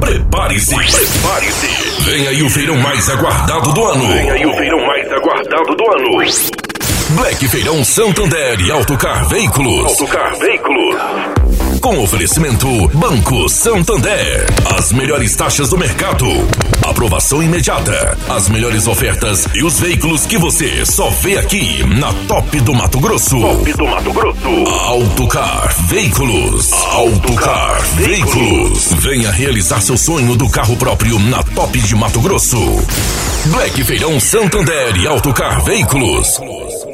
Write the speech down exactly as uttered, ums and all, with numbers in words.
Prepare-se, prepare-se. Vem aí o feirão mais aguardado do ano. Vem aí o feirão mais aguardado do ano. Black Feirão Santander e Autocar Veículos. Autocar Veículos. Com oferecimento Banco Santander. As melhores taxas do mercado. Aprovação imediata. As melhores ofertas e os veículos que você só vê aqui na Top do Mato Grosso. Top do Mato Grosso. Autocar Veículos. Autocar Veículos. Venha realizar seu sonho do carro próprio na Top de Mato Grosso. Black Feirão Santander e Autocar Veículos.